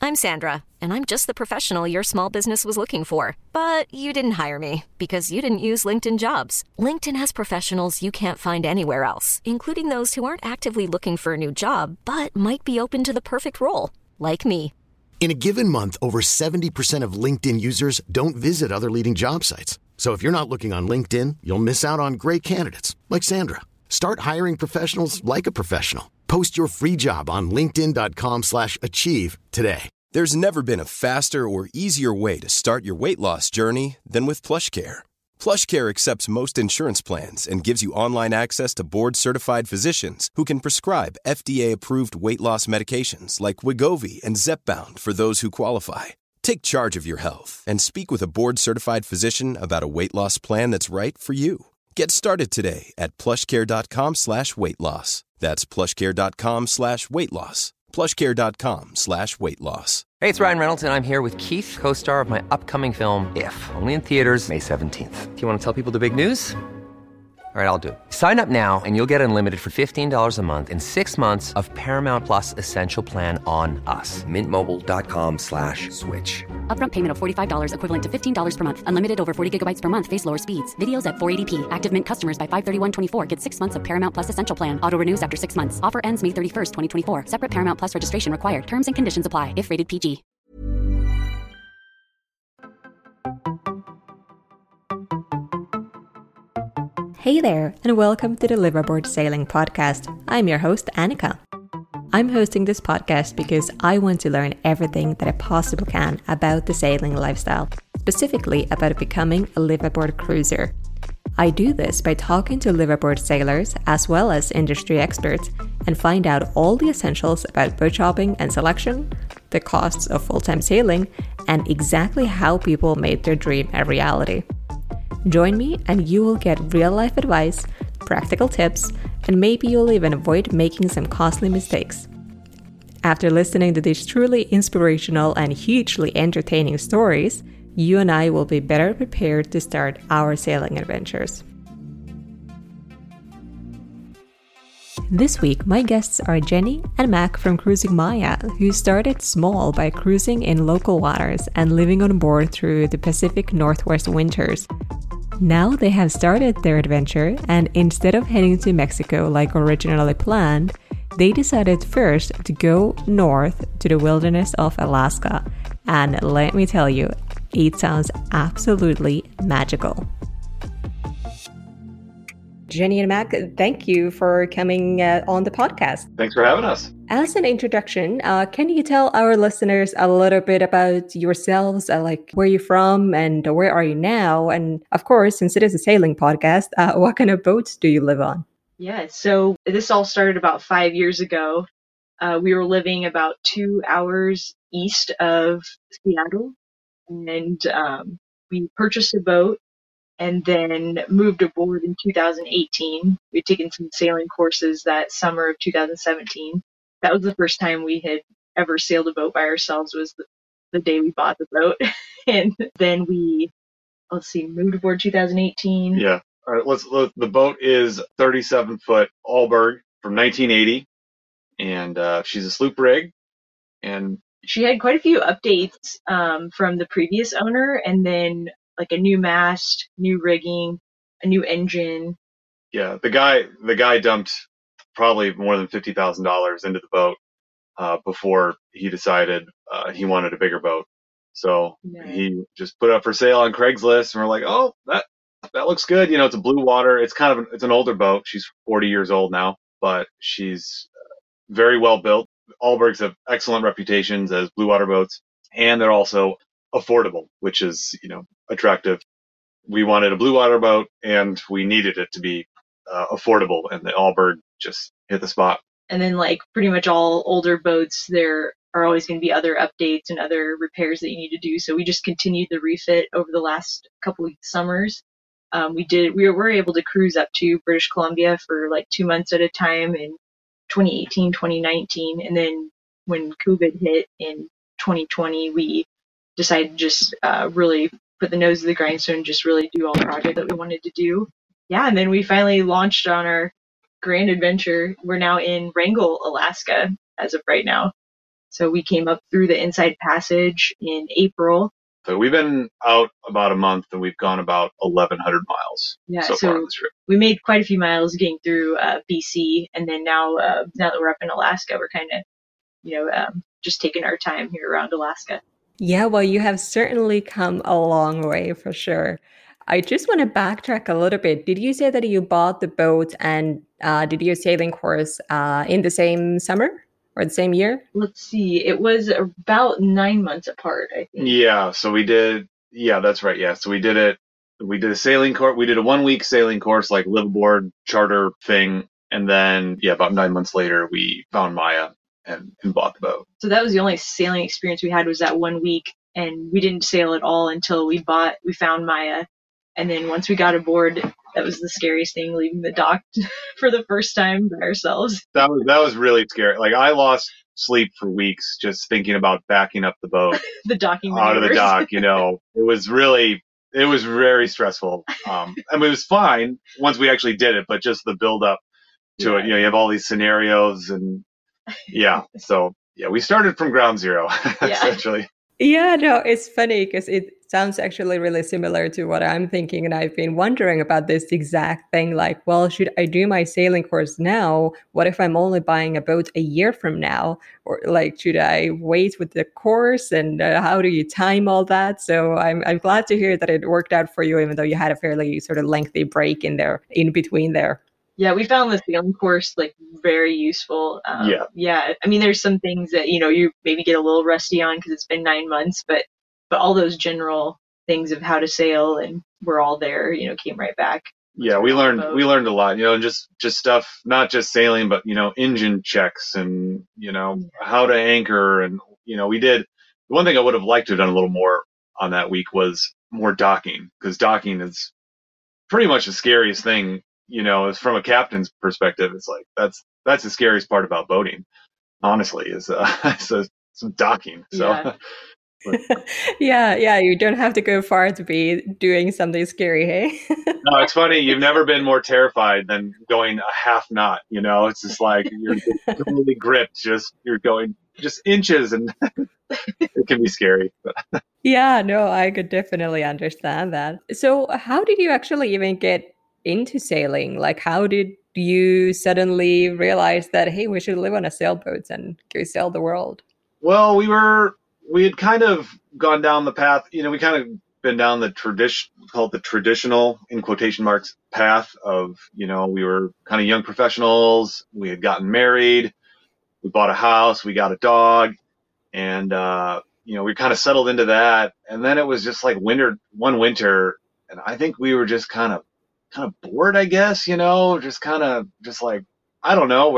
I'm Sandra, and I'm just the professional your small business was looking for. But you didn't hire me because you didn't use LinkedIn Jobs. LinkedIn has professionals you can't find anywhere else, including those who aren't actively looking for a new job, but might be open to the perfect role, like me. In a given month, over 70% of LinkedIn users don't visit other leading job sites. So if you're not looking on LinkedIn, you'll miss out on great candidates like Sandra. Start hiring professionals like a professional. Post your free job on linkedin.com/achieve today. There's never been a faster or easier way to start your weight loss journey than with PlushCare. PlushCare accepts most insurance plans and gives you online access to board-certified physicians who can prescribe FDA-approved weight loss medications like Wegovy and Zepbound for those who qualify. Take charge of your health and speak with a board-certified physician about a weight loss plan that's right for you. Get started today at plushcare.com/weight loss. That's plushcare.com/weight loss. plushcare.com/weight loss. Hey, it's Ryan Reynolds, and I'm here with Keith, co-star of my upcoming film, If, only in theaters May 17th. Do you want to tell people the big news? All right, I'll do it. Sign up now and you'll get unlimited for $15 a month and 6 months of Paramount Plus Essential Plan on us. MintMobile.com/switch. Upfront payment of $45 equivalent to $15 per month. Unlimited over 40 gigabytes per month. Face lower speeds. Videos at 480p. Active Mint customers by 531.24 get 6 months of Paramount Plus Essential Plan. Auto renews after 6 months. Offer ends May 31st, 2024. Separate Paramount Plus registration required. Terms and conditions apply if rated PG. Hey there, and welcome to the Liveaboard Sailing Podcast. I'm your host, Annika. I'm hosting this podcast because I want to learn everything that I possibly can about the sailing lifestyle, specifically about becoming a liveaboard cruiser. I do this by talking to liveaboard sailors as well as industry experts and find out all the essentials about boat shopping and selection, the costs of full-time sailing, and exactly how people made their dream a reality. Join me and you will get real-life advice, practical tips, and maybe you'll even avoid making some costly mistakes. After listening to these truly inspirational and hugely entertaining stories, you and I will be better prepared to start our sailing adventures. This week, my guests are Jenny and Mac from Cruising Maya, who started small by cruising in local waters and living on board through the Pacific Northwest winters. Now they have started their adventure, and instead of heading to Mexico like originally planned, they decided first to go north to the wilderness of Alaska. And let me tell you, it sounds absolutely magical. Jenny and Mac, thank you for coming on the podcast. Thanks for having us. As an introduction, can you tell our listeners a little bit about yourselves, like where you're from and where are you now? And of course, since it is a sailing podcast, what kind of boats do you live on? Yeah, so this all started about 5 years ago. We were living about 2 hours east of Seattle, and we purchased a boat and then moved aboard in 2018. We'd taken some sailing courses that summer of 2017. That was the first time we had ever sailed a boat by ourselves, was the day we bought the boat. And then we, moved aboard 2018. Yeah. All right. The boat is 37-foot Allberg from 1980, and she's a sloop rig. And she had quite a few updates from the previous owner, and then like a new mast, new rigging, a new engine. Yeah, the guy dumped probably more than $50,000 into the boat before he decided he wanted a bigger boat. So he just put it up for sale on Craigslist, and we're like, oh, that looks good. You know, it's a blue water. It's it's an older boat. She's 40 years old now, but she's very well built. Allbergs have excellent reputations as blue water boats, and they're also affordable, which is, attractive. We wanted a blue water boat, and we needed it to be affordable, and the Allberg just hit the spot. And then, like pretty much all older boats, there are always going to be other updates and other repairs that you need to do. So we just continued the refit over the last couple of summers. We were able to cruise up to British Columbia for like 2 months at a time in 2018, 2019. And then when COVID hit in 2020, we decided to just really put the nose to the grindstone and just really do all the projects that we wanted to do. Yeah, and then we finally launched on our grand adventure. We're now in Wrangell, Alaska, as of right now. So we came up through the Inside Passage in April. So we've been out about a month and we've gone about 1,100 miles so far on this trip. We made quite a few miles getting through BC, and then now that we're up in Alaska, we're kind of, just taking our time here around Alaska. Yeah, well, you have certainly come a long way for sure. I just want to backtrack a little bit. Did you say that you bought the boat and did your sailing course in the same summer or the same year? Let's see. It was about 9 months apart, I think. Yeah, so we did. Yeah, that's right. Yeah, so we did it. We did a sailing course. We did a 1-week sailing course, like live aboard charter thing. And then, about 9 months later, we found Maya and bought the boat. So that was the only sailing experience we had, was that 1 week. And we didn't sail at all until we found Maya. And then once we got aboard, that was the scariest thing, leaving the dock for the first time by ourselves. That was really scary. Like, I lost sleep for weeks just thinking about backing up the boat the docking out of the dock. It was very stressful. I mean, it was fine once we actually did it, but just the build up to it, you have all these scenarios and so we started from ground zero essentially. Yeah, no, it's funny because it sounds actually really similar to what I'm thinking. And I've been wondering about this exact thing. Like, well, should I do my sailing course now? What if I'm only buying a boat a year from now? Or like, should I wait with the course? And how do you time all that? So I'm glad to hear that it worked out for you, even though you had a fairly sort of lengthy break in between there. Yeah, we found the sailing course like very useful. I mean, there's some things that you maybe get a little rusty on because it's been 9 months, but all those general things of how to sail and we're all there. Came right back. Yeah, we learned a lot. Just stuff, not just sailing, but engine checks and how to anchor, and we did. The one thing I would have liked to have done a little more on that week was more docking, because docking is pretty much the scariest thing. From a captain's perspective, it's like that's the scariest part about boating, honestly, is some docking. So yeah, you don't have to go far to be doing something scary, hey? No, it's funny. You've never been more terrified than going a half knot. It's just like you're totally gripped. You're going just inches, and it can be scary. Yeah, no, I could definitely understand that. So, how did you actually even get into sailing? Like, how did you suddenly realize that, hey, we should live on a sailboat and go sail the world? Well, we had kind of gone down the path, we kind of been down the traditional, in quotation marks, path of, we were kind of young professionals. We had gotten married. We bought a house. We got a dog. And, we kind of settled into that. And then it was just like one winter. And I think we were just kind of bored, I guess, just like, I don't know.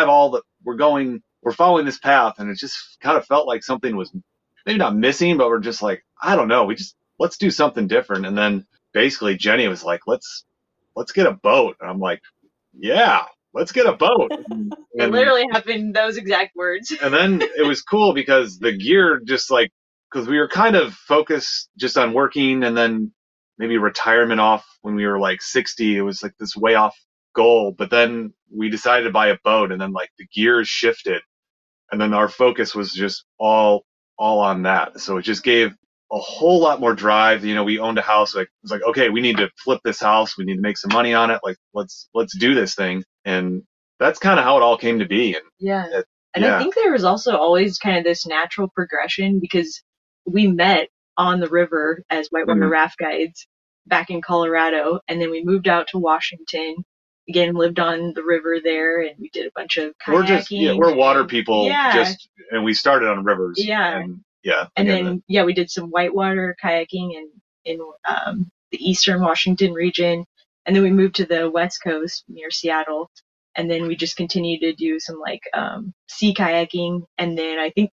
We're following this path, and it just kind of felt like something was maybe not missing, but we're just like, I don't know. Let's do something different. And then basically Jenny was like, let's get a boat. And I'm like, yeah, let's get a boat. And it literally happened, those exact words. And then it was cool because the gear because we were kind of focused just on working and then maybe retirement off when we were like 60. It was like this way off goal. But then we decided to buy a boat, and then like the gears shifted, and then our focus was just all on that. So it just gave a whole lot more drive. We owned a house. Like, it was like, okay, we need to flip this house. We need to make some money on it. Like, let's do this thing. And that's kind of how it all came to be. And I think there was also always kind of this natural progression, because we met on the river as whitewater raft guides back in Colorado. And then we moved out to Washington, again, lived on the river there, and we did a bunch of kayaking. We're water people, and we started on rivers. And then we did some whitewater kayaking in the eastern Washington region, and then we moved to the West Coast near Seattle, and then we just continued to do some like sea kayaking, and then I think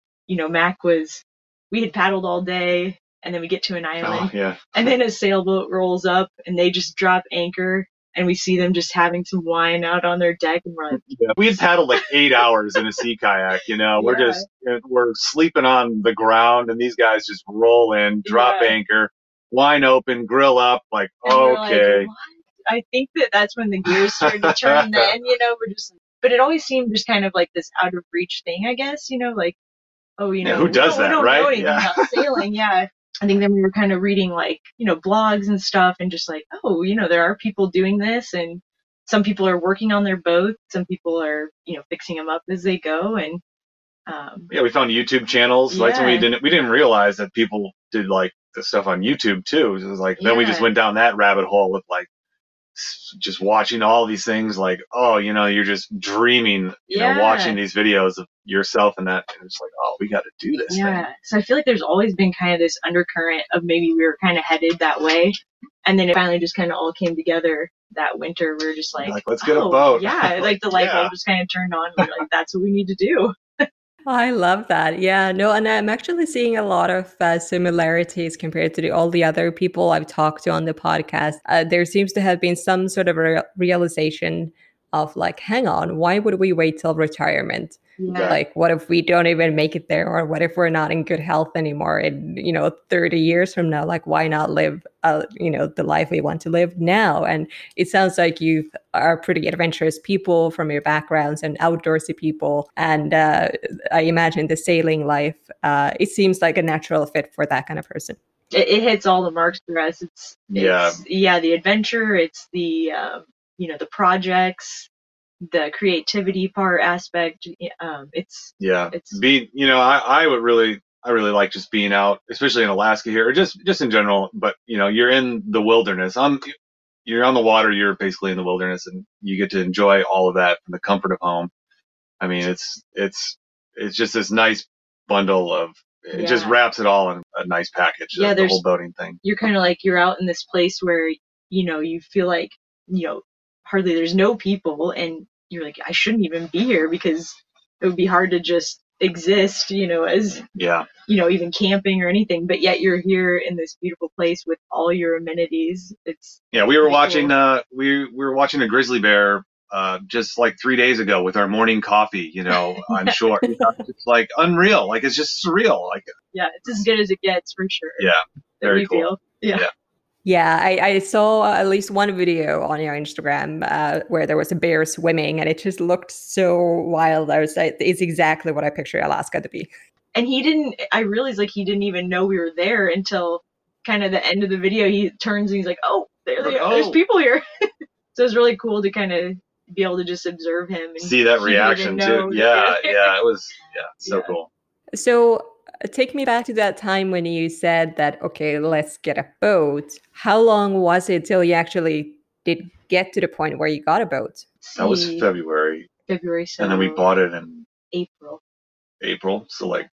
we had paddled all day, and then we get to an island, and then a sailboat rolls up, and they just drop anchor. And we see them just having some wine out on their deck, and we're like, we had paddled like 8 hours in a sea kayak. We're sleeping on the ground, and these guys just roll in, drop anchor, wine open, grill up, like, and okay. Like, I think that's when the gears started to turn. Then we're just, but it always seemed just kind of like this out of reach thing, I guess. Like oh, who does that, we don't right? know anything about sailing. Yeah. I think then we were kind of reading like, blogs and stuff and just like, oh, there are people doing this, and some people are working on their boats. Some people are, fixing them up as they go. And, we found YouTube channels. Like, we didn't realize that people did like the stuff on YouTube too. It was like, then we just went down that rabbit hole with like, just watching all these things like, oh, you're just dreaming, watching these videos of yourself and that. And it's like, oh, we got to do this thing. So I feel like there's always been kind of this undercurrent of maybe we were kind of headed that way. And then it finally just kind of all came together that winter. We were just like let's get a boat. Yeah. Like the light bulb just kind of turned on. We're like, that's what we need to do. I love that. Yeah, no, and I'm actually seeing a lot of similarities compared to all the other people I've talked to on the podcast. There seems to have been some sort of realization of like, hang on, why would we wait till retirement? Yeah. Like, what if we don't even make it there? Or what if we're not in good health anymore in, 30 years from now? Like, why not live, the life we want to live now? And it sounds like you are pretty adventurous people from your backgrounds and outdoorsy people. And I imagine the sailing life, it seems like a natural fit for that kind of person. It hits all the marks for us. It's the adventure. It's the, the projects, the creativity part aspect. I really like just being out, especially in Alaska here, or just in general. But you're in the wilderness. You're on the water. You're basically in the wilderness, and you get to enjoy all of that from the comfort of home. I mean, it's just this nice bundle of. It just wraps it all in a nice package. The whole boating thing. You're kind of like you're out in this place where you feel like hardly there's no people, and you're like, I shouldn't even be here because it would be hard to just exist, as even camping or anything. But yet you're here in this beautiful place with all your amenities. We were watching cool. we were watching a grizzly bear just like 3 days ago with our morning coffee, on shore. It's like unreal. Like it's just surreal. Like it's as good as it gets for sure. Yeah, very cool. Yeah, I saw at least one video on your Instagram where there was a bear swimming, and it just looked so wild. I was like, it's exactly what I picture Alaska to be. And I realized like he didn't even know we were there until kind of the end of the video. He turns and he's like, oh, there's people here. So it was really cool to kind of be able to just observe him and see that reaction too. Yeah, it was so cool. So take me back to that time when you said that, okay, let's get a boat. How long was it till you actually did get to the point where you got a boat? That was February. So and then we bought it in April. So like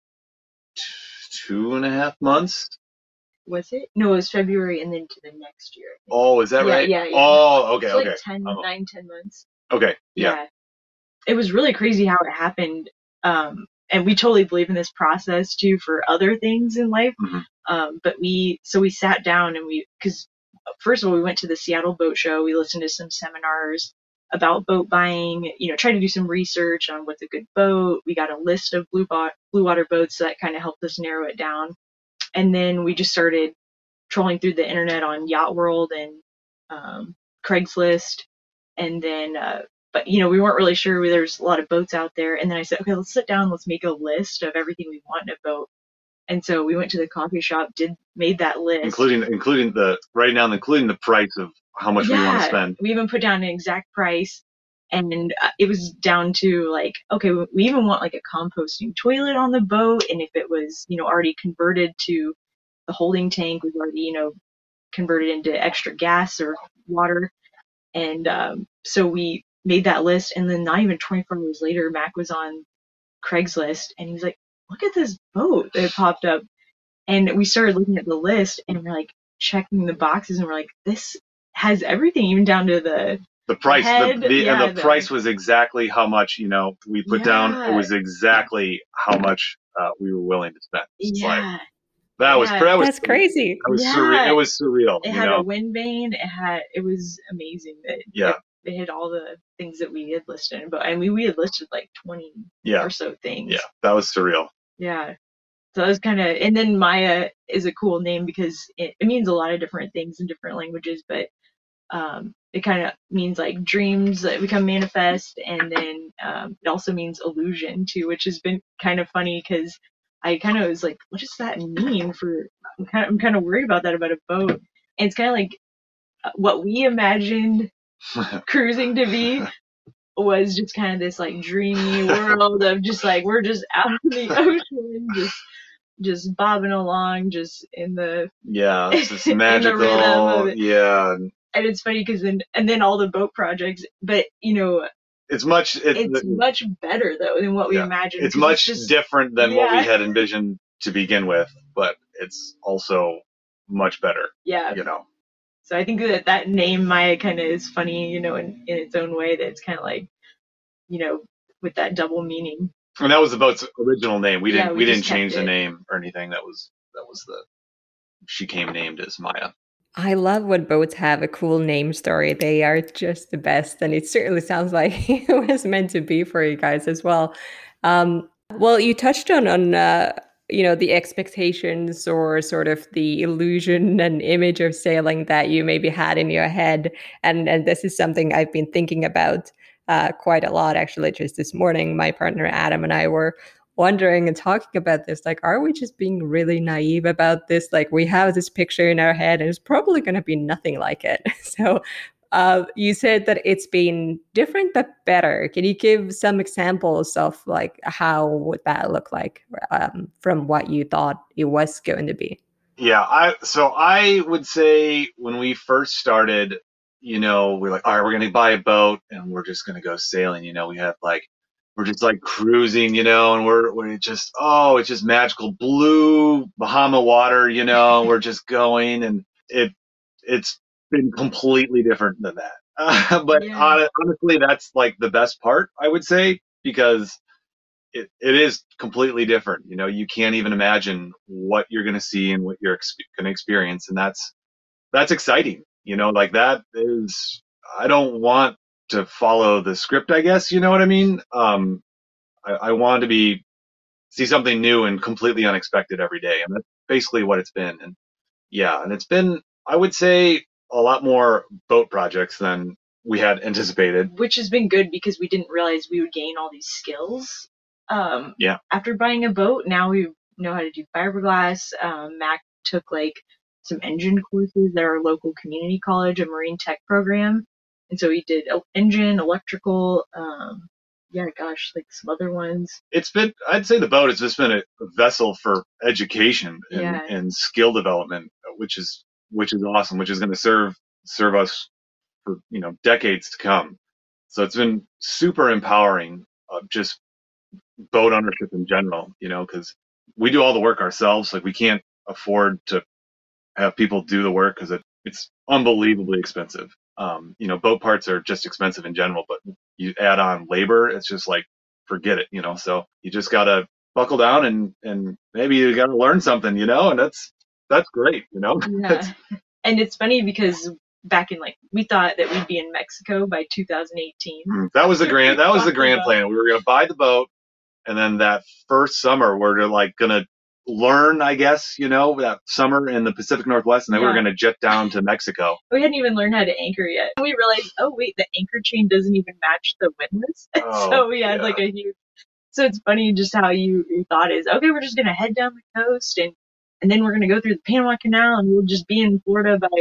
2.5 months. Was it? No, it was February and then to the next year. Oh, is that right? Yeah. Oh, okay, Like 10 months. Okay, yeah. It was really crazy how it happened. And we totally believe in this process too for other things in life. Mm-hmm. But we sat down and because first of all, we went to the Seattle Boat Show. We listened to some seminars about boat buying, tried to do some research on what's a good boat. We got a list of blue water boats that kind of helped us narrow it down. And then we just started trolling through the internet on Yacht World and Craigslist. And then, but we weren't really sure. There's a lot of boats out there. And then I said, okay, let's sit down. Let's make a list of everything we want in a boat. And so we went to the coffee shop, made that list, including the price of how much we want to spend. We even put down an exact price, and it was down to like, okay, we even want like a composting toilet on the boat, and if it was already converted to the holding tank was already converted into extra gas or water, and so we made that list, and then not even 24 hours later, Mac was on Craigslist, and he's like, look at this boat that popped up. And we started looking at the list, and we're like checking the boxes, and we're like, this has everything, even down to the price. Head, the price was exactly how much we put down. It was exactly how much we were willing to spend. It's like, that's crazy. It was surreal. It was surreal. It had a wind vane. It was amazing. It hit all the things that we had listed, but I mean, we had listed like 20 or so things. Yeah, that was surreal. Yeah. So it was kind of, and then Maya is a cool name because it means a lot of different things in different languages, but it kind of means like dreams that become manifest, and then it also means illusion too, which has been kind of funny because I kind of was like, what does that mean for, I'm kind of worried about that about a boat. And it's kind of like what we imagined cruising to be was just kind of this like dreamy world of just like, we're just out in the ocean, just bobbing along, just in the, it's just magical. Yeah. And it's funny because then all the boat projects, but you know, it's much better though than what we imagined. It's much different than what we had envisioned to begin with, but it's also much better. Yeah. You know. So I think that name Maya kind of is funny, you know, in its own way, that it's kind of like, you know, with that double meaning. And that was the boat's original name. We didn't change the name or anything. That was she came named as Maya. I love when boats have a cool name story. They are just the best. And it certainly sounds like it was meant to be for you guys as well. Well, you touched on you know, the expectations or sort of the illusion and image of sailing that you maybe had in your head. And this is something I've been thinking about quite a lot, actually. Just this morning, my partner Adam and I were wondering and talking about this, like, are we just being really naive about this? Like, we have this picture in our head and it's probably going to be nothing like it. So you said that it's been different but better. Can you give some examples of like how would that look like from what you thought it was going to be? Yeah, I would say when we first started, you know, we're like, all right, we're going to buy a boat and we're just going to go sailing. You know, we're just like cruising, you know, and we're just, it's just magical blue Bahama water, you know, we're just going, and it's been completely different than that. But honestly, that's like the best part, I would say, because it is completely different. You know, you can't even imagine what you're going to see and what you're going to experience. And that's exciting, you know, like that is, I don't want to follow the script, I guess, you know what I mean? I want to see something new and completely unexpected every day. And that's basically what it's been. And and it's been, I would say, a lot more boat projects than we had anticipated. Which has been good because we didn't realize we would gain all these skills. After buying a boat, now we know how to do fiberglass. Mac took like some engine courses at our local community college, a marine tech program. And so we did engine, electrical, like some other ones. I'd say the boat has just been a vessel for education and skill development, which is awesome, which is going to serve us for, you know, decades to come. So it's been super empowering, just boat ownership in general, you know, because we do all the work ourselves. Like, we can't afford to have people do the work because it's unbelievably expensive. You know, boat parts are just expensive in general, but you add on labor, it's just like, forget it, you know. So you just gotta buckle down and maybe you gotta learn something, you know, and that's great, you know. Yeah. And it's funny because back in, like, we thought that we'd be in Mexico by 2018. That was the grand plan. We were gonna buy the boat, and then that first summer we're like gonna learn, I guess, you know, that summer in the Pacific Northwest, and then we were going to jet down to Mexico. We hadn't even learned how to anchor yet. We realized, oh wait, the anchor chain doesn't even match the windlass. So we had like a huge. So it's funny just how your thought is, okay, we're just going to head down the coast and then we're going to go through the Panama Canal and we'll just be in Florida by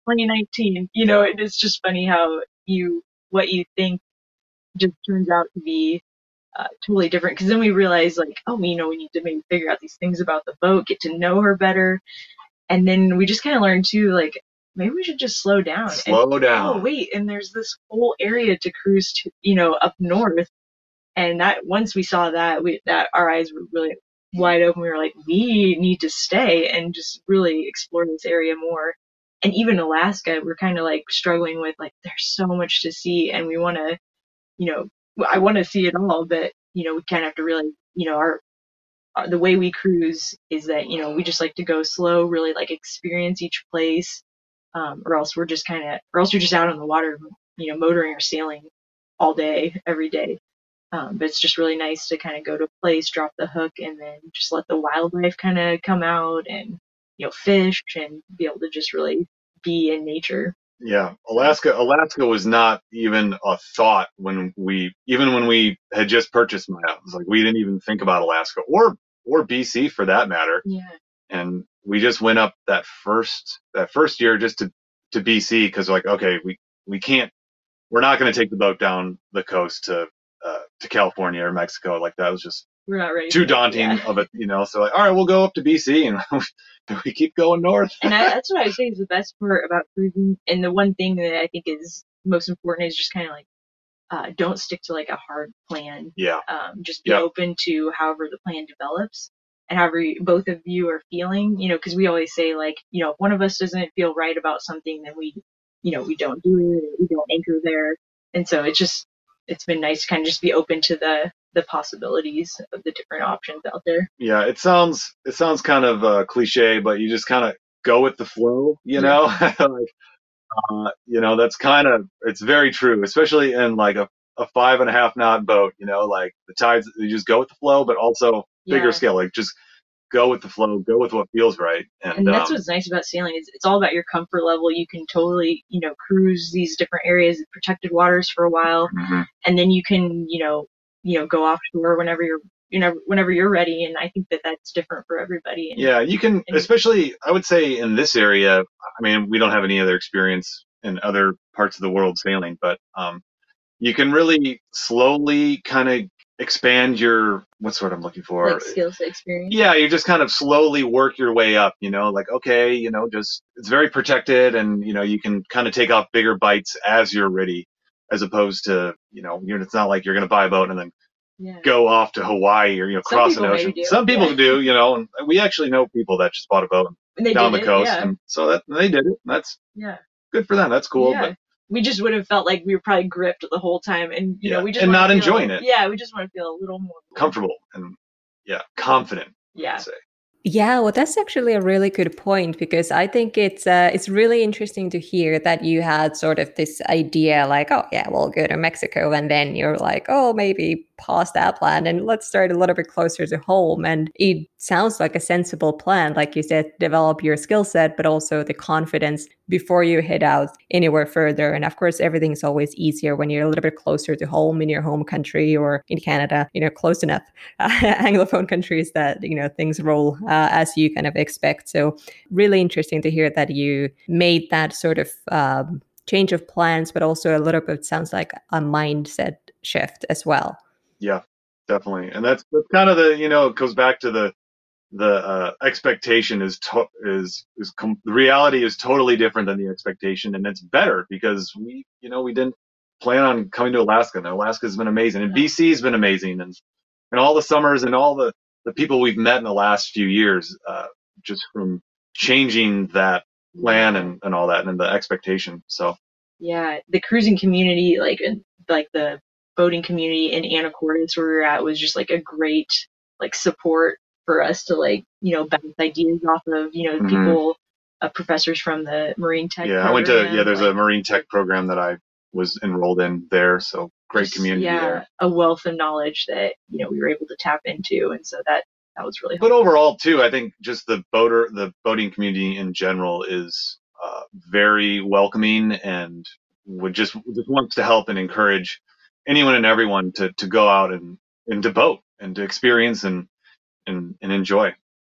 2019. You know, it's just funny how what you think just turns out to be totally different, because then we realize, like, we need to maybe figure out these things about the boat, get to know her better, and then we just kind of learned too, like, maybe we should just slow down. Oh wait, and there's this whole area to cruise to, you know, up north, and that once we saw that, our eyes were really wide open. We were like, we need to stay and just really explore this area more. And even Alaska, we're kind of like struggling with, like, there's so much to see, and we want to, you know, I want to see it all, but, you know, we kind of have to really, you know, the way we cruise is that, you know, we just like to go slow, really like experience each place, or else you're just out on the water, you know, motoring or sailing all day, every day. But it's just really nice to kind of go to a place, drop the hook, and then just let the wildlife kind of come out and, you know, fish and be able to just really be in nature. Yeah, Alaska was not even a thought when we had just purchased Maya. It was like, we didn't even think about Alaska or BC for that matter. Yeah. And we just went up that first year just to BC because like, okay, we're not going to take the boat down the coast to California or Mexico. Like that was just we're not ready too daunting of it, So like, all right, we'll go up to BC and we keep going north. And that's what I would say is the best part about cruising. And the one thing that I think is most important is just kind of like, don't stick to like a hard plan. Yeah. Just be open to however the plan develops and however both of you are feeling, because we always say like, if one of us doesn't feel right about something, then we don't do it, we don't anchor there. And so it's been nice to kind of just be open to the possibilities of the different options out there. Yeah, it sounds kind of cliche, but you just kind of go with the flow, know? Like, that's kind of, it's very true, especially in like a 5.5 knot boat, like the tides, you just go with the flow, but also bigger scale, like just go with the flow, go with what feels right. And that's what's nice about sailing is it's all about your comfort level. You can totally, cruise these different areas, protected waters for a while, and then you can, go offshore whenever you're ready. And I think that that's different for everybody. Yeah, you can, especially I would say in this area. I mean, we don't have any other experience in other parts of the world sailing, but you can really slowly kind of expand your, what's what I'm looking for? Like skill set experience. Yeah, you just kind of slowly work your way up, like, okay, just, it's very protected and, you can kind of take off bigger bites as you're ready, as opposed to, it's not like you're going to buy a boat and then go off to Hawaii or, cross an ocean. Some people do, and we actually know people that just bought a boat down the coast. And so that they did it. That's good for them. That's cool. Yeah. But we just would have felt like we were probably gripped the whole time, and we just and not enjoying it. Yeah, we just want to feel a little more comfortable and confident. Yeah. I'd say. Yeah, well, that's actually a really good point, because I think it's really interesting to hear that you had sort of this idea like, oh yeah, we'll go to Mexico, and then you're like, oh, maybe pause that plan and let's start a little bit closer to home. And it sounds like a sensible plan, like you said, develop your skill set, but also the confidence before you head out anywhere further. And of course, everything's always easier when you're a little bit closer to home in your home country or in Canada, close enough Anglophone countries that, things roll as you kind of expect. So really interesting to hear that you made that sort of change of plans, but also a little bit sounds like a mindset shift as well. Yeah, definitely. And that's kind of the, it goes back to the expectation the reality is totally different than the expectation, and it's better because we didn't plan on coming to Alaska, and Alaska's been amazing, and BC's been amazing, and all the summers and all the people we've met in the last few years, just from changing that plan and all that and the expectation. So yeah, the cruising community, like the boating community in Anacortes where we were at, was just like a great like support for us to bounce ideas off of, people, professors from the Marine Tech program. I went to, there's a Marine Tech program that I was enrolled in there. So great community there. A wealth of knowledge that, we were able to tap into. And so that was really helpful. But overall too, I think just the boating community in general is very welcoming and just wants to help and encourage anyone and everyone to go out and to boat and to experience and enjoy.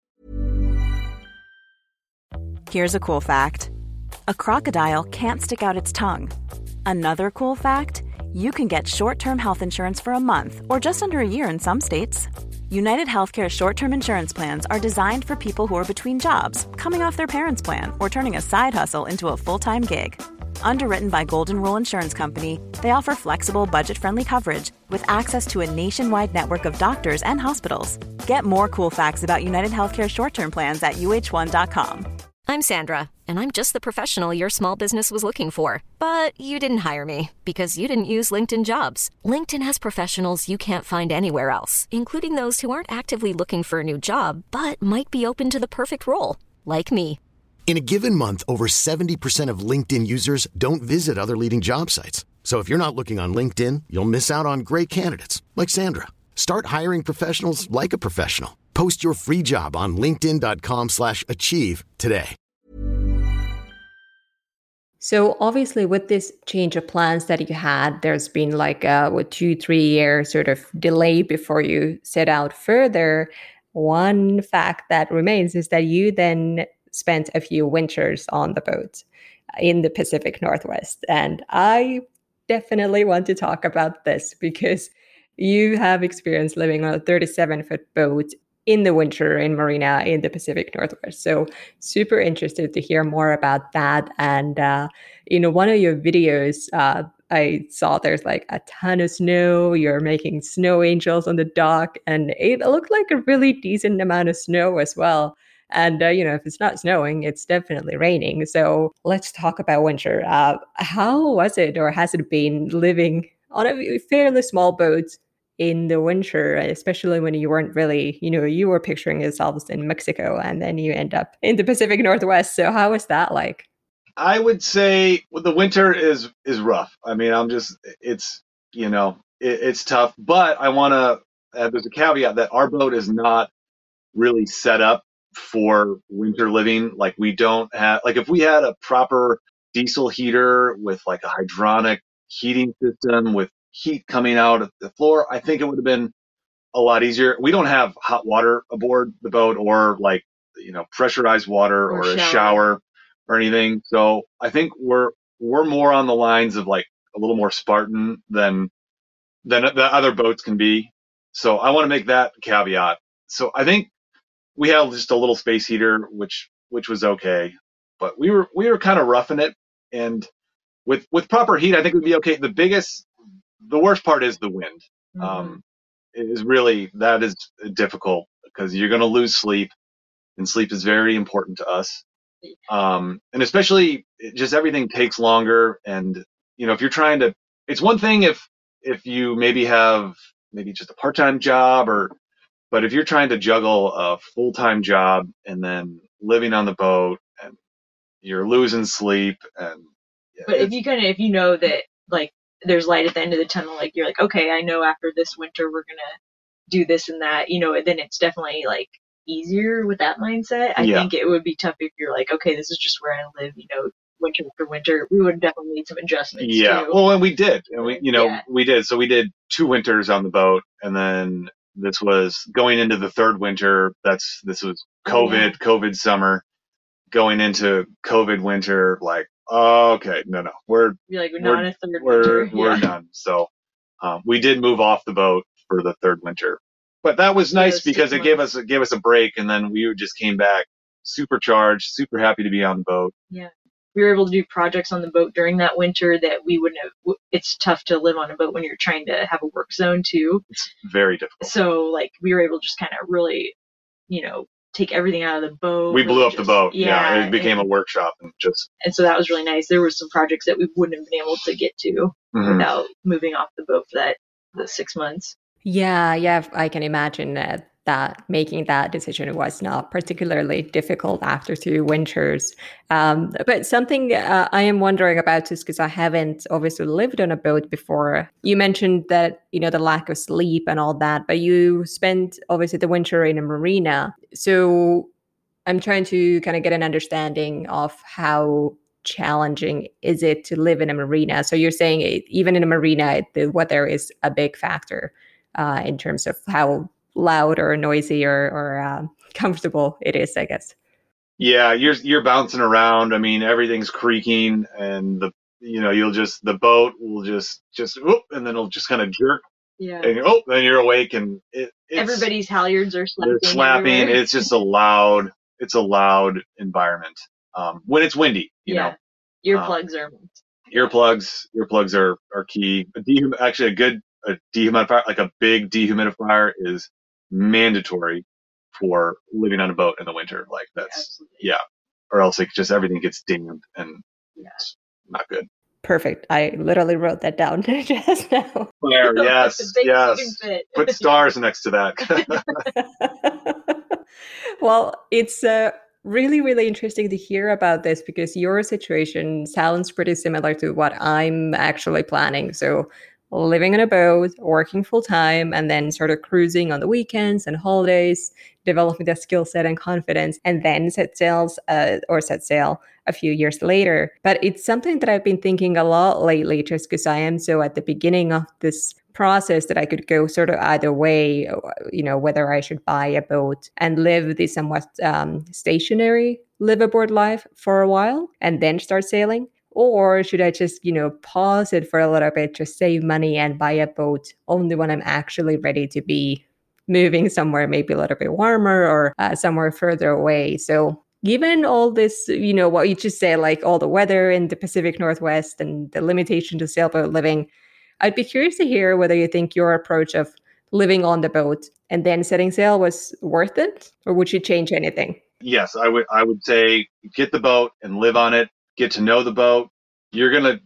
Here's a cool fact. A crocodile can't stick out its tongue. Another cool fact, you can get short-term health insurance for a month or just under a year in some states. United Healthcare short-term insurance plans are designed for people who are between jobs, coming off their parents' plan, or turning a side hustle into a full-time gig. Underwritten by Golden Rule Insurance Company, they offer flexible, budget-friendly coverage with access to a nationwide network of doctors and hospitals. Get more cool facts about United Healthcare short-term plans at uh1.com. I'm Sandra, and I'm just the professional your small business was looking for. But you didn't hire me because you didn't use LinkedIn Jobs. LinkedIn has professionals you can't find anywhere else, including those who aren't actively looking for a new job, but might be open to the perfect role, like me. In a given month, over 70% of LinkedIn users don't visit other leading job sites. So if you're not looking on LinkedIn, you'll miss out on great candidates like Sandra. Start hiring professionals like a professional. Post your free job on linkedin.com/achieve today. So obviously with this change of plans that you had, there's been like a 2-3 year sort of delay before you set out further. one fact that remains is that you then spent a few winters on the boat in the Pacific Northwest. And I definitely want to talk about this because you have experience living on a 37-foot boat in the winter in Marina in the Pacific Northwest. So super interested to hear more about that. And, one of your videos, I saw there's like a ton of snow. You're making snow angels on the dock, and it looked like a really decent amount of snow as well. And, if it's not snowing, it's definitely raining. So let's talk about winter. How was it, or has it been living on a fairly small boat in the winter, especially when you weren't really, you were picturing yourselves in Mexico and then you end up in the Pacific Northwest. So how was that like? I would say the winter is rough. I mean, it's tough, but I want to, there's a caveat that our boat is not really set up for winter living. Like we don't have, like if we had a proper diesel heater with like a hydronic heating system with heat coming out of the floor, I think it would have been a lot easier. We don't have hot water aboard the boat or like, pressurized water or a shower or anything. So I think we're more on the lines of like a little more Spartan than the other boats can be. So I want to make that caveat. So I think we had just a little space heater, which was okay, but we were kind of roughing it. And with proper heat, I think we'd be okay. The worst part is the wind. Mm-hmm. That is difficult because you're going to lose sleep, and sleep is very important to us. And especially just everything takes longer. And, if you're trying to, it's one thing if you maybe have just a part-time job but if you're trying to juggle a full-time job and then living on the boat and you're losing sleep but if you know that like there's light at the end of the tunnel, like you're like, okay, I know after this winter we're going to do this and that, then it's definitely like easier with that mindset. I think it would be tough if you're like, okay, this is just where I live, winter after winter. We would definitely need some adjustments too. Well, and we did. And we did. So we did 2 winters on the boat, and then this was going into the 3rd winter. This was COVID summer, going into COVID winter, like, okay, no. We're not a 3rd winter. We're done. So we did move off the boat for the 3rd winter. But that was nice because it gave us a break, and then we just came back supercharged, super happy to be on the boat. Yeah. We were able to do projects on the boat during that winter that we wouldn't have. It's tough to live on a boat when you're trying to have a work zone too. It's very difficult. So like we were able to just kind of really, take everything out of the boat. We blew up the boat. Yeah, it became a workshop and so that was really nice. There were some projects that we wouldn't have been able to get to without moving off the boat for the 6 months. Yeah, I can imagine that making that decision was not particularly difficult after 2 winters. But something I am wondering about is because I haven't obviously lived on a boat before. You mentioned that, the lack of sleep and all that, but you spent obviously the winter in a marina. So I'm trying to kind of get an understanding of how challenging is it to live in a marina. So you're saying even in a marina, the weather is a big factor in terms of how loud or noisy or comfortable it is, I guess. Yeah, you're bouncing around. I mean, everything's creaking, and the boat will just whoop, and then it'll just kind of jerk. Yeah. And then you're awake, and everybody's halyards are slapping. They're slapping. Everywhere. It's just a loud environment. When it's windy, you know. Earplugs are. Earplugs are key. A dehumidifier, like a big dehumidifier, is mandatory for living on a boat in the winter. Like that's or else everything gets damp and it's not good. Perfect. I literally wrote that down just now. There, yes. Put stars next to that. Well, it's really, really interesting to hear about this because your situation sounds pretty similar to what I'm actually planning. So living in a boat, working full time, and then sort of cruising on the weekends and holidays, developing that skill set and confidence, and then set sail a few years later. But it's something that I've been thinking a lot lately, just because I am so at the beginning of this process that I could go sort of either way, whether I should buy a boat and live the somewhat stationary liveaboard life for a while and then start sailing? Or should I just, pause it for a little bit, just save money and buy a boat only when I'm actually ready to be moving somewhere maybe a little bit warmer or somewhere further away? So given all this, what you just said, like all the weather in the Pacific Northwest and the limitation to sailboat living, I'd be curious to hear whether you think your approach of living on the boat and then setting sail was worth it, or would you change anything? Yes, I would say get the boat and live on it. Get to know the boat. You're gonna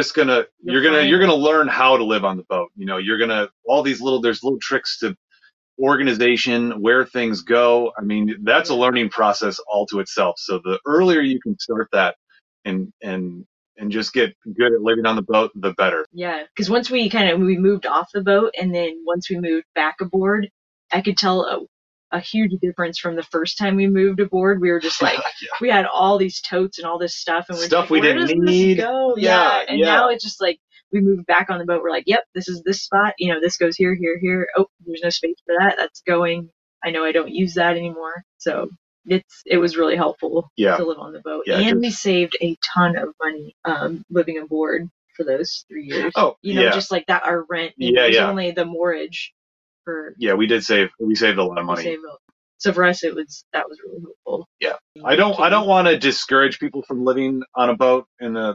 learn how to live on the boat. There's little tricks to organization, where things go. I mean, that's a learning process all to itself. So the earlier you can start that and just get good at living on the boat, the better. Yeah, because once we moved off the boat, and then once we moved back aboard, I could tell a huge difference from the first time we moved aboard. We were just like, we had all these totes and all this stuff, and we're stuff like, we didn't need. Go? Yeah. And now it's just like we moved back on the boat. We're like, yep, this is this spot. This goes here, here, here. Oh, there's no space for that. That's going. I know I don't use that anymore. So it was really helpful to live on the boat, and we saved a ton of money living aboard for those 3 years. Oh, just like that, our rent was only the moorage. We saved a lot of money. So for us, that was really helpful. Yeah, I don't want to discourage people from living on a boat.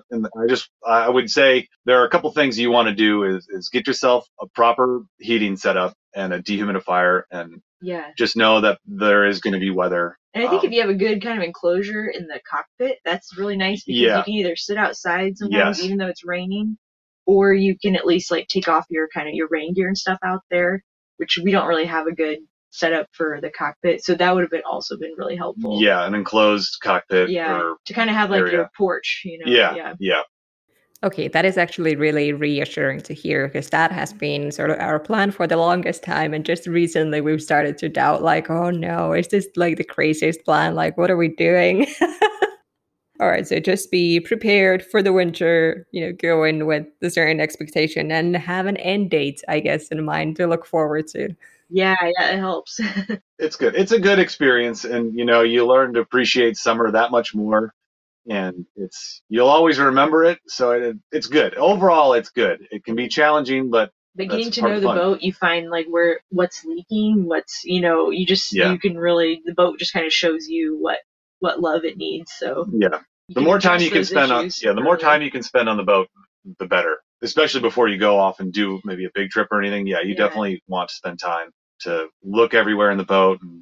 I would say there are a couple things you want to do is get yourself a proper heating setup and a dehumidifier, and just know that there is going to be weather. And I think if you have a good kind of enclosure in the cockpit, that's really nice, because you can either sit outside sometimes, even though it's raining, or you can at least like take off your rain gear and stuff out there, which we don't really have a good setup for the cockpit. So that would have also been really helpful. Yeah, an enclosed cockpit. Yeah, to kind of have like your porch, Yeah. Okay, that is actually really reassuring to hear, because that has been sort of our plan for the longest time. And just recently we've started to doubt, like, oh no, is this like the craziest plan? Like, what are we doing? All right, so just be prepared for the winter, go in with a certain expectation and have an end date, I guess, in mind to look forward to. Yeah, it helps. It's good. It's a good experience, and you learn to appreciate summer that much more, and you'll always remember it. So it's good. Overall, it's good. It can be challenging, but getting to know the boat, you find like what's leaking, you can really, the boat just kind of shows you what love it needs. So the more time you can spend on the boat, the better. Especially before you go off and do maybe a big trip or anything. Yeah, you definitely want to spend time to look everywhere in the boat and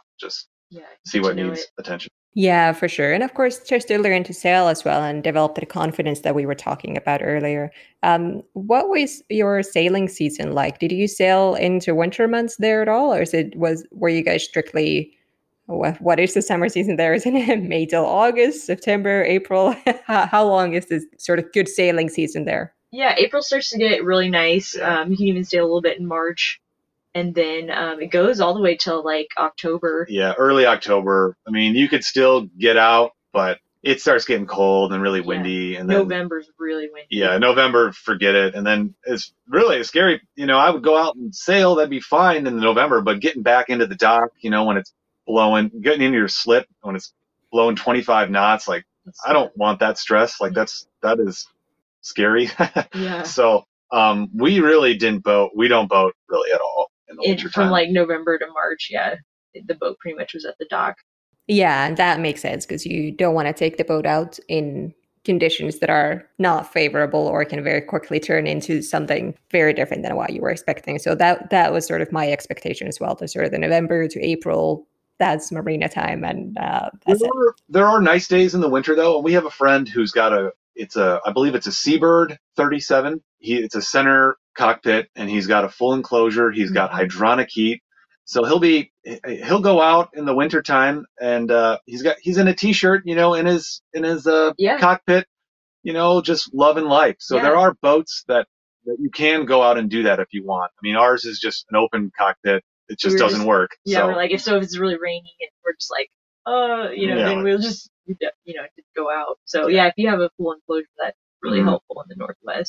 see what needs attention. Yeah, for sure. And of course, just to learn to sail as well and develop the confidence that we were talking about earlier. What was your sailing season like? Did you sail into winter months there at all? Or were you guys strictly, what is the summer season there? Is it May till August, September, April? How long is this sort of good sailing season there? Yeah, April starts to get really nice. You can even stay a little bit in March. And then it goes all the way till like October. Yeah, early October. I mean, you could still get out, but it starts getting cold and really windy. And then November's really windy. Yeah, November, forget it. And then it's really scary. I would go out and sail. That'd be fine in November. But getting back into the dock, when it's blowing, getting into your slip, when it's blowing 25 knots, like I don't want that stress. Like that is scary. Yeah. So we really didn't boat. We don't boat really at all. From like November to March, the boat pretty much was at the dock. Yeah, and that makes sense, because you don't want to take the boat out in conditions that are not favorable or can very quickly turn into something very different than what you were expecting. So that was sort of my expectation as well, to sort of the November to April, that's marina time. And there are nice days in the winter though. We have a friend who's got I believe it's a Seabird 37. It's a center cockpit, and he's got a full enclosure. He's got hydronic heat. So he'll go out in the winter time, and he's in a t-shirt, in his cockpit, just loving life. So there are boats that you can go out and do that if you want. I mean, ours is just an open cockpit. It just doesn't work. Yeah, so. We're like, if it's really rainy and we're just like, then we'll just, go out. So if you have a full enclosure, that's really helpful in the Northwest.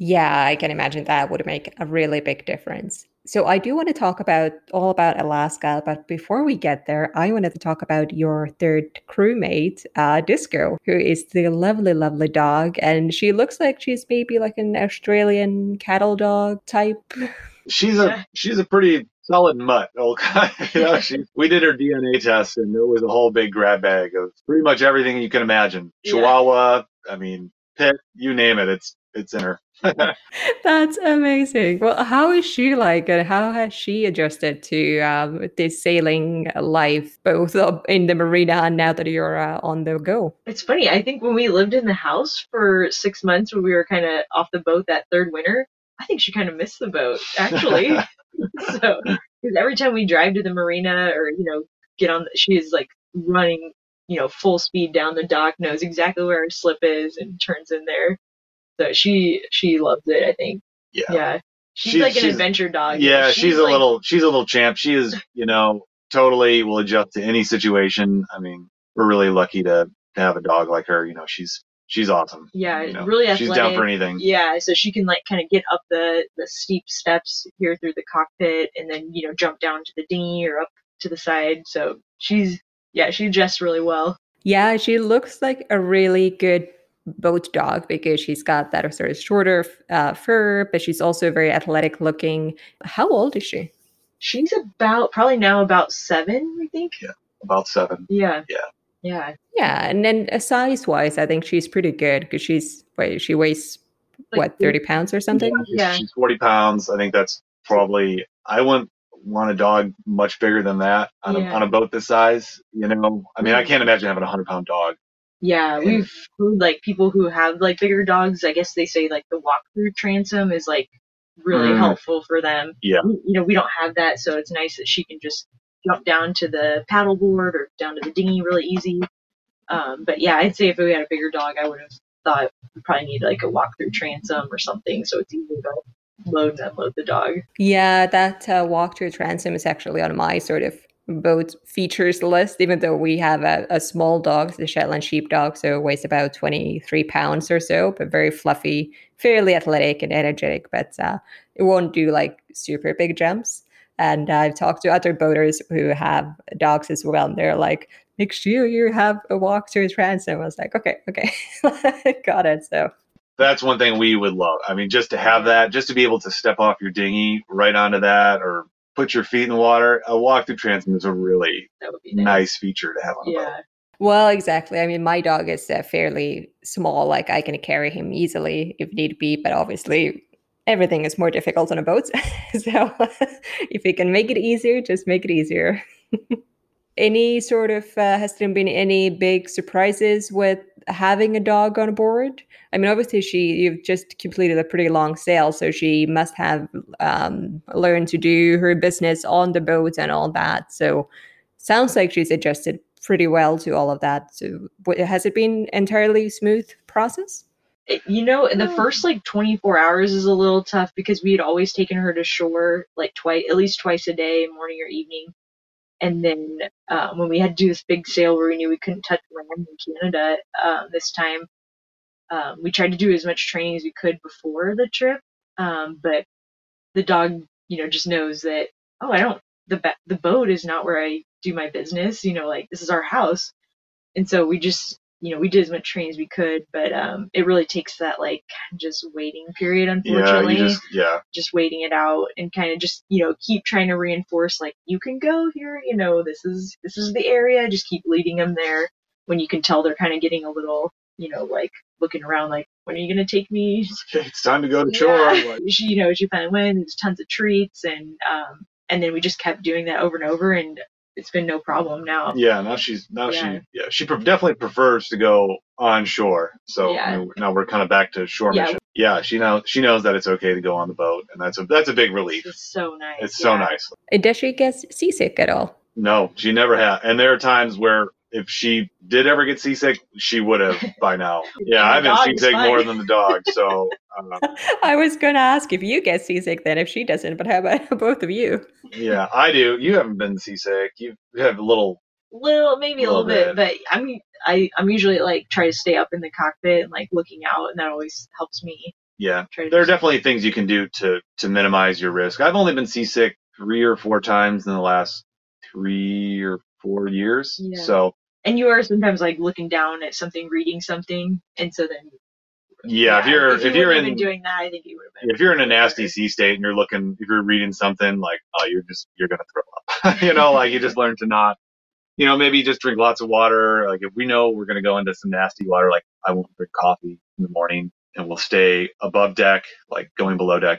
Yeah, I can imagine that would make a really big difference. So I do want to talk all about Alaska, but before we get there, I wanted to talk about your third crewmate, Disco, who is the lovely, lovely dog, and she looks like she's maybe like an Australian cattle dog type. She's a pretty solid mutt. We did her DNA test, and there was a whole big grab bag of pretty much everything you can imagine. Chihuahua, pit, you name it, it's in her. That's amazing. Well, how is she like, and how has she adjusted to this sailing life, both in the marina and now that you're on the go? It's funny. I think when we lived in the house for 6 months, when we were kind of off the boat that third winter, I think she kind of missed the boat, actually. So, because every time we drive to the marina or, get on, she is like running, full speed down the dock, knows exactly where her slip is and turns in there. So she loves it, I think. Yeah. She's like an adventure dog. Yeah, she's a little champ. She is, totally will adjust to any situation. I mean, we're really lucky to have a dog like her. She's awesome. Yeah, really athletic. She's down for anything. Yeah, so she can like kind of get up the steep steps here through the cockpit and then, jump down to the dinghy or up to the side. So she adjusts really well. Yeah, she looks like a really good boat dog because she's got that sort of shorter fur, but she's also very athletic looking. How old is she? She's probably now about 7, I think. Yeah, about 7. Yeah. Yeah, and then size-wise, I think she's pretty good because she weighs, like, 30 pounds or something? Yeah, she's 40 pounds. I think that's probably, I wouldn't want a dog much bigger than that on a boat this size, I can't imagine having a 100-pound dog. Yeah, we've heard like people who have like bigger dogs, I guess they say like the walk-through transom is like really helpful for them. Yeah. We don't have that, so it's nice that she can just jump down to the paddleboard or down to the dinghy really easy. But yeah, I'd say if we had a bigger dog, I would have thought we probably need like a walk-through transom or something so it's easy to load and unload the dog. Yeah, that walk-through transom is actually on my sort of boat features list, even though we have a small dog, the Shetland sheepdog, so it weighs about 23 pounds or so, but very fluffy, fairly athletic and energetic, but it won't do like super big jumps. And I've talked to other boaters who have dogs as well, and they're like, make sure you have a walk-through transom. I was like, okay, got it. So that's one thing we would love. I mean, just to have that, just to be able to step off your dinghy right onto that, or put your feet in the water. A walk-through transom is a really nice feature to have on a boat. Well, exactly. I mean, my dog is fairly small. Like, I can carry him easily if need be, but obviously everything is more difficult on a boat. So if you can make it easier, just make it easier. Any sort of, has there been any big surprises with having a dog on board? I mean, obviously you've just completed a pretty long sail, so she must have learned to do her business on the boat and all that. So sounds like she's adjusted pretty well to all of that. So has it been entirely smooth process? The first like 24 hours is a little tough because we had always taken her to shore like at least twice a day, morning or evening. And then when we had to do this big sail where we knew we couldn't touch land in Canada this time, we tried to do as much training as we could before the trip. But the dog, just knows that, the boat is not where I do my business, like this is our house. And so we just, we did as much training as we could, but it really takes that like just waiting period, unfortunately. Just waiting it out and kind of just, keep trying to reinforce like, you can go here, this is the area. Just keep leading them there when you can tell they're kind of getting a little, like looking around like, when are you going to take me? Okay, it's time to go to shore. She finally went, there's tons of treats and then we just kept doing that over and over and it's been no problem now. Yeah, she definitely prefers to go on shore. So now we're kind of back to shore mission. Yeah, she knows that it's okay to go on the boat, and that's a big relief. It's so nice. It's so nice. Does she get seasick at all? No, she never has. And there are times where if she did ever get seasick, she would have by now. Yeah, I've been seasick more than the dog. So I was going to ask if you get seasick then, if she doesn't, but how about both of you? Yeah, I do. You haven't been seasick. You have a little maybe a little bit, but I mean, I'm usually like try to stay up in the cockpit and like looking out, and that always helps me. Yeah, try to there are do definitely things you can do to minimize your risk. I've only been seasick 3 or 4 times in the last 3 or 4 years. Yeah. So And you are sometimes like looking down at something, reading something, and so then yeah, if you're wouldn't have been in doing that, I think you would have been. if you're in a nasty sea state and if you're reading something like, oh, you're gonna throw up. You know, like you just learn to not, maybe just drink lots of water. Like if we know we're gonna go into some nasty water, like I won't drink coffee in the morning, and we'll stay above deck. Like going below deck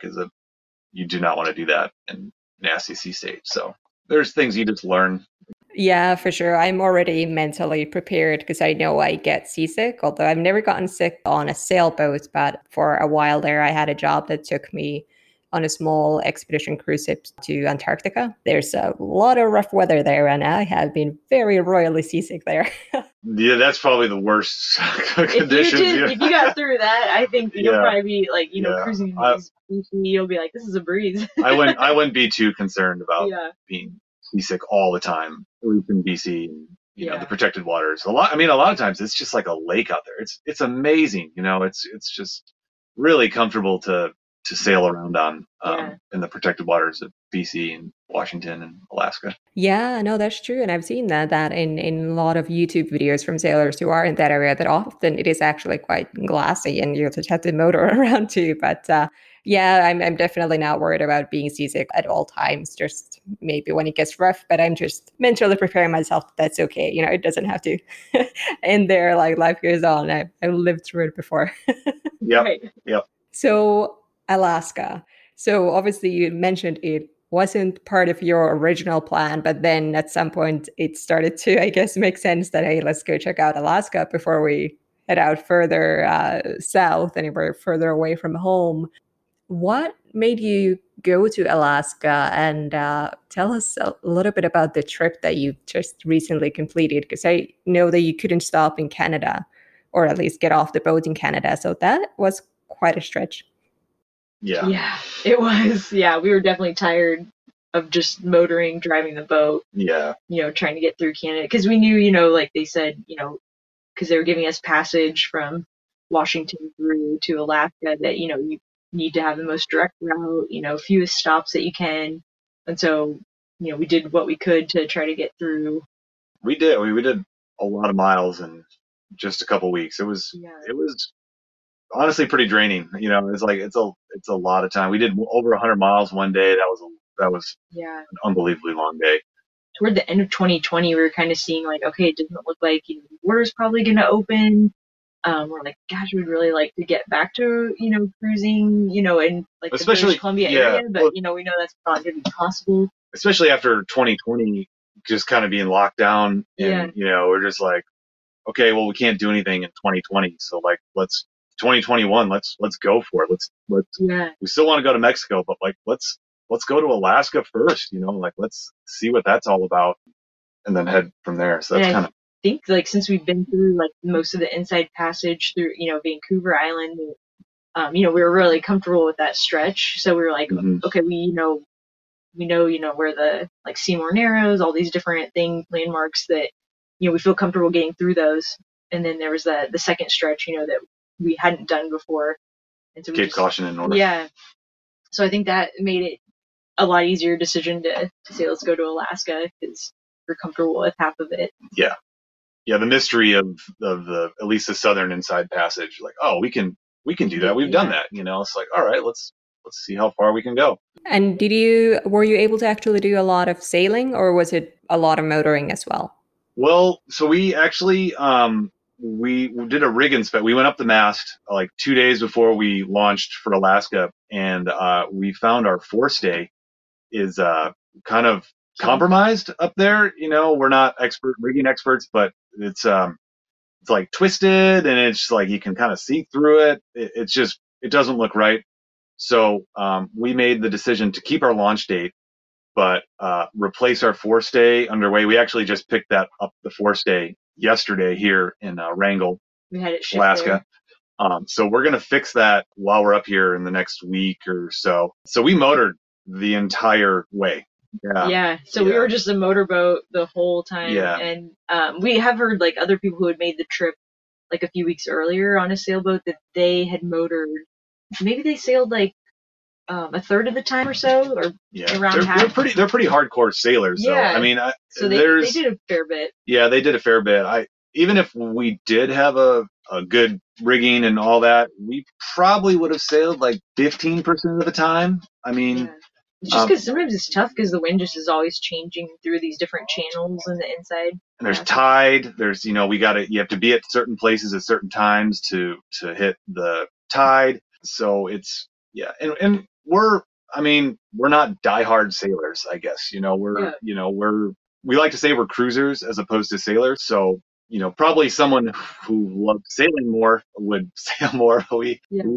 you do not want to do that in nasty sea state. So there's things you just learn. Yeah, for sure. I'm already mentally prepared because I know I get seasick, although I've never gotten sick on a sailboat. But for a while there, I had a job that took me on a small expedition cruise ship to Antarctica. There's a lot of rough weather there, and I have been very royally seasick there. Yeah, that's probably the worst conditions. If you got through that, I think you'll probably be like, cruising in these, you'll be like, this is a breeze. I wouldn't be too concerned about being seasick all the time. At least in BC, the protected waters. A lot of times it's just like a lake out there. It's amazing. It's just really comfortable to sail around on in the protected waters of BC and Washington and Alaska. Yeah, no, that's true. And I've seen that in a lot of YouTube videos from sailors who are in that area, that often it is actually quite glassy and you just have to motor around too. But yeah, I'm definitely not worried about being seasick at all times, just maybe when it gets rough, but I'm just mentally preparing myself. That's okay. It doesn't have to end there. Like life goes on. I've lived through it before. Yep. Right. Yep. So Alaska. So obviously you mentioned it wasn't part of your original plan, but then at some point it started to, I guess, make sense that, hey, let's go check out Alaska before we head out further south, anywhere further away from home. What made you go to Alaska? And tell us a little bit about the trip that you just recently completed, because I know that you couldn't stop in Canada, or at least get off the boat in Canada. So that was quite a stretch. Yeah, it was. Yeah, we were definitely tired of just motoring, driving the boat. Yeah. Trying to get through Canada. Because we knew, like they said, because they were giving us passage from Washington through to Alaska, that, you need to have the most direct route, fewest stops that you can. And so, we did what we could to try to get through. We did. We did a lot of miles in just a couple weeks. It was honestly pretty draining. It's a lot of time. We did over 100 miles one day. That was an unbelievably long day. Toward the end of 2020, we were kind of seeing like, okay, it doesn't look like the border's probably going to open. We're like, gosh, we'd really like to get back to cruising, in like the British Columbia area, but we know that's not going to be possible. Especially after 2020 just kind of being locked down, and we're just like, okay, well, we can't do anything in 2020, so like let's 2021, let's go for it. Let's we still want to go to Mexico, but like let's go to Alaska first, like let's see what that's all about, and then head from there. So that's kind of, I think like since we've been through like most of the Inside Passage through Vancouver Island, we were really comfortable with that stretch. So we were like, okay, we know where the like Seymour Narrows, all these different landmarks that we feel comfortable getting through those. And then there was the second stretch that we hadn't done before, and so Cape Caution and North. Yeah, so I think that made it a lot easier decision to say let's go to Alaska, because we're comfortable with half of it. Yeah, the mystery of the at least the southern Inside Passage, like, oh, we can do that. We've done that. It's like, all right, let's see how far we can go. And were you able to actually do a lot of sailing, or was it a lot of motoring as well? Well, so we actually we did a rig inspect. We went up the mast like 2 days before we launched for Alaska, and we found our forestay is kind of compromised up there. We're not rigging experts, but it's like twisted, and it's like you can kind of see through it. It doesn't look right. So we made the decision to keep our launch date, but replace our forestay underway. We actually just picked that up, the forestay, yesterday here in Wrangell, we had it shipped Alaska. So we're going to fix that while we're up here in the next week or so. So we motored the entire way. Yeah. So we were just a motorboat the whole time. Yeah. And we have heard like other people who had made the trip like a few weeks earlier on a sailboat that they had motored maybe they sailed like a third of the time or so, or around half. They're pretty hardcore sailors. Yeah. So, I mean, so they did a fair bit. Yeah, they did a fair bit. Even if we did have a good rigging and all that, we probably would have sailed like 15% of the time. I mean, yeah. Just because sometimes it's tough because the wind just is always changing through these different channels in the inside. And there's tide. There's, you have to be at certain places at certain times to hit the tide. So it's, and we're not diehard sailors, I guess. We like to say we're cruisers as opposed to sailors. So, probably someone who loved sailing more would sail more. We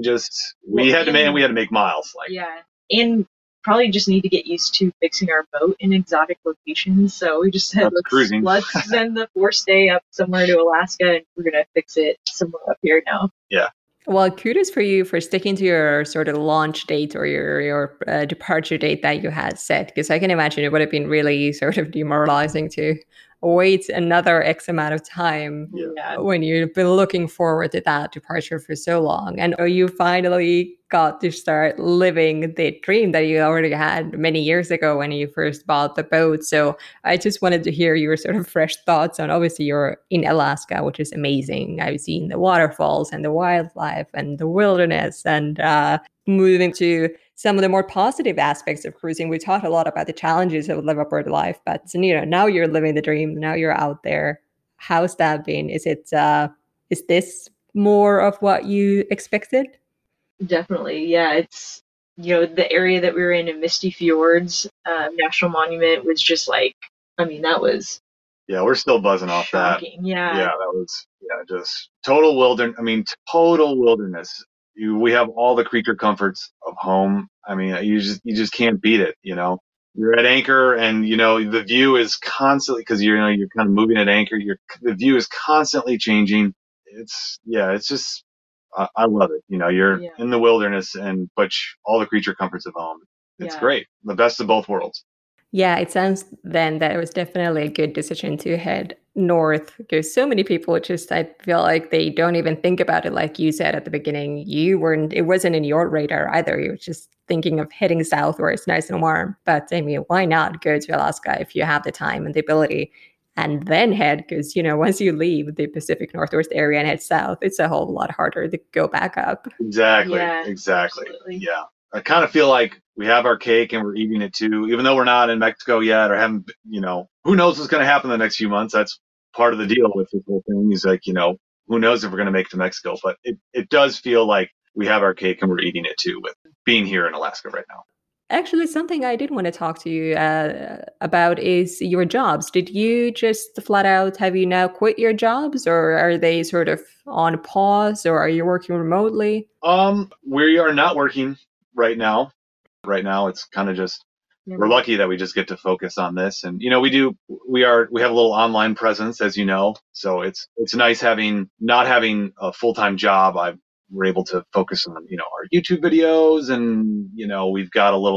had to make miles. And probably just need to get used to fixing our boat in exotic locations. So we just said, let's send the forced day up somewhere to Alaska, and we're going to fix it somewhere up here now. Yeah. Well, kudos for you for sticking to your sort of launch date or your departure date that you had set, because I can imagine it would have been really sort of demoralizing to wait another X amount of time when you've been looking forward to that departure for so long. And you finally got to start living the dream that you already had many years ago when you first bought the boat. So I just wanted to hear your sort of fresh thoughts on, obviously you're in Alaska, which is amazing. I've seen the waterfalls and the wildlife and the wilderness, and moving to some of the more positive aspects of cruising. We talked a lot about the challenges of liveaboard life, but now you're living the dream. Now you're out there. How's that been? Is this more of what you expected? Definitely, yeah. It's the area that we were in Misty Fjords National Monument was just like, that was we're still buzzing off shocking. That. Yeah, that was just total wilderness. Total wilderness. We have all the creature comforts of home. You just can't beat it. You're at anchor, and the view is constantly, because you're kind of moving at anchor. The view is constantly changing. It's just. I love it. You're in the wilderness, but all the creature comforts of home. It's great. The best of both worlds. Yeah, it sounds then that it was definitely a good decision to head north, because so many people I feel like they don't even think about it. Like you said at the beginning, it wasn't in your radar either. You were just thinking of heading south where it's nice and warm. But why not go to Alaska if you have the time and the ability? And then head, because, once you leave the Pacific Northwest area and head south, it's a whole lot harder to go back up. Exactly. Absolutely. Yeah. I kind of feel like we have our cake and we're eating it too, even though we're not in Mexico yet or haven't, who knows what's going to happen in the next few months. That's part of the deal with this whole thing. Is like, who knows if we're going to make it to Mexico, but it does feel like we have our cake and we're eating it too with being here in Alaska right now. Actually, something I did want to talk to you about is your jobs. Did you just flat out, have you now quit your jobs, or are they sort of on pause, or are you working remotely? We are not working right now. Right now, it's kind of just, we're lucky that we just get to focus on this. And, we have a little online presence, as you know, so it's nice not having a full-time job. We're able to focus on, our YouTube videos, and, we've got a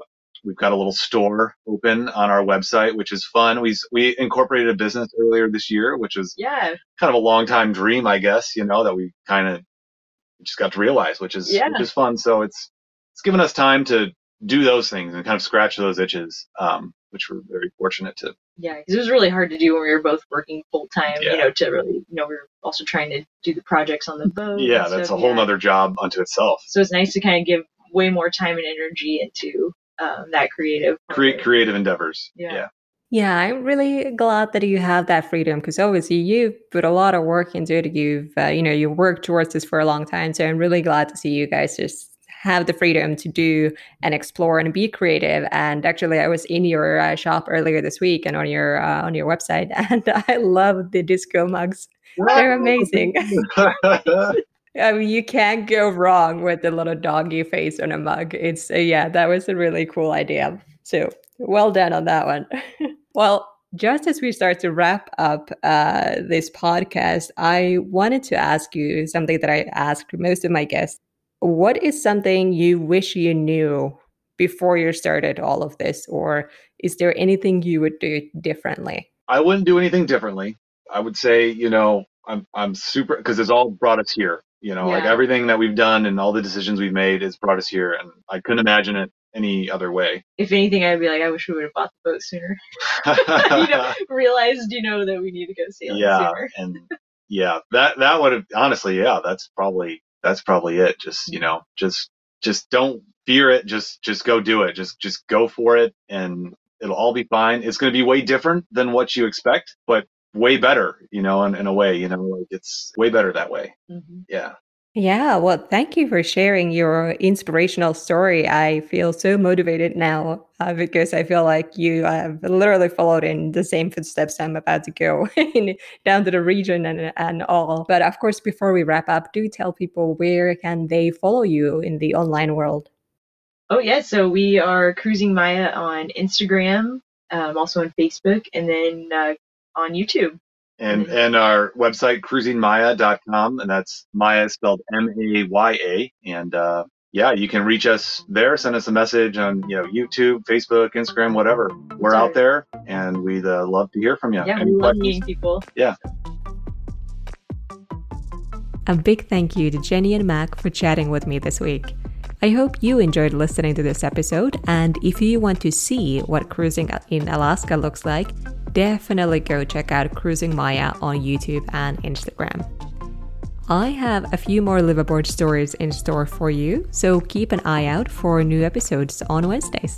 little store open on our website, which is fun. We incorporated a business earlier this year, which is kind of a long time dream, I guess, that we kind of just got to realize, which is fun. So it's given us time to do those things and kind of scratch those itches, which we're very fortunate to. Yeah, because it was really hard to do when we were both working full time, to really, we were also trying to do the projects on the boat. Yeah, that's a whole nother job unto itself. So it's nice to kind of give way more time and energy into that creative endeavors. Yeah. Yeah, I'm really glad that you have that freedom, because obviously you've put a lot of work into it. You've, you worked towards this for a long time. So I'm really glad to see you guys just have the freedom to do and explore and be creative. And actually, I was in your shop earlier this week and on your website, and I love the disco mugs. They're amazing. You can't go wrong with the little doggy face on a mug. It's that was a really cool idea. So well done on that one. Well, just as we start to wrap up this podcast, I wanted to ask you something that I asked most of my guests. What is something you wish you knew before you started all of this? Or is there anything you would do differently? I wouldn't do anything differently. I would say, I'm super, because it's all brought us here. Like everything that we've done and all the decisions we've made has brought us here. And I couldn't imagine it any other way. If anything, I'd be like, I wish we would have bought the boat sooner. Realized, that we need to go sailing sooner. And that would have, honestly, that's probably it. Just don't fear it. Just go do it. Just go for it, and it'll all be fine. It's going to be way different than what you expect, but way better, in a way, like it's way better that way. Mm-hmm. Yeah. Yeah, well, thank you for sharing your inspirational story. I feel so motivated now because I feel like you have literally followed in the same footsteps I'm about to go down to the region and all. But of course, before we wrap up, do tell people where can they follow you in the online world? Oh, yeah. So we are Cruising Maya on Instagram, also on Facebook, and then on YouTube. And our website, cruisingmaya.com, and that's Maya spelled Maya. And you can reach us there, send us a message on YouTube, Facebook, Instagram, whatever. We're out there, and we'd love to hear from you. Yeah, we love meeting people. Yeah. A big thank you to Jenny and Mac for chatting with me this week. I hope you enjoyed listening to this episode, and if you want to see what cruising in Alaska looks like, definitely go check out Cruising Maya on YouTube and Instagram. I have a few more liveaboard stories in store for you, so keep an eye out for new episodes on Wednesdays.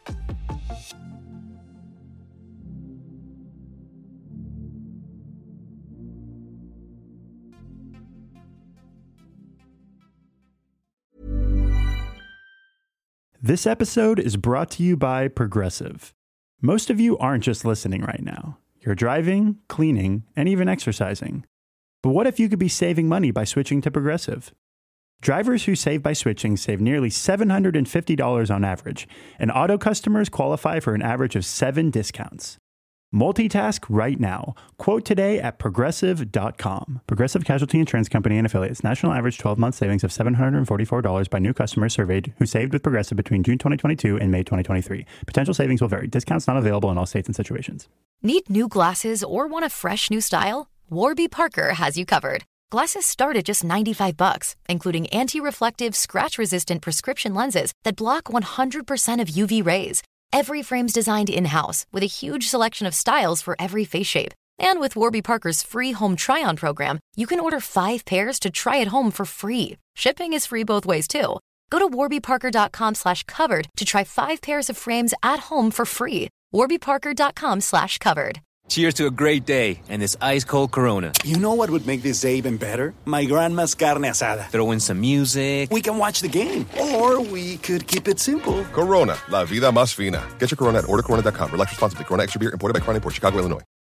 This episode is brought to you by Progressive. Most of you aren't just listening right now. You're driving, cleaning, and even exercising. But what if you could be saving money by switching to Progressive? Drivers who save by switching save nearly $750 on average, and auto customers qualify for an average of 7 discounts. Multitask right now. Quote today at Progressive.com. Progressive Casualty Insurance Company and affiliates. National average 12-month savings of $744 by new customers surveyed who saved with Progressive between June 2022 and May 2023. Potential savings will vary. Discounts not available in all states and situations. Need new glasses or want a fresh new style? Warby Parker has you covered. Glasses start at just $95, including anti-reflective, scratch-resistant prescription lenses that block 100% of UV rays. Every frame's designed in-house with a huge selection of styles for every face shape. And with Warby Parker's free home try-on program, you can order 5 pairs to try at home for free. Shipping is free both ways, too. Go to warbyparker.com/covered to try 5 pairs of frames at home for free. warbyparker.com/covered. Cheers to a great day and this ice-cold Corona. You know what would make this day even better? My grandma's carne asada. Throw in some music. We can watch the game. Or we could keep it simple. Corona, la vida más fina. Get your Corona at ordercorona.com. Relax responsibly. Corona Extra Beer, imported by Crown Imports, Chicago, Illinois.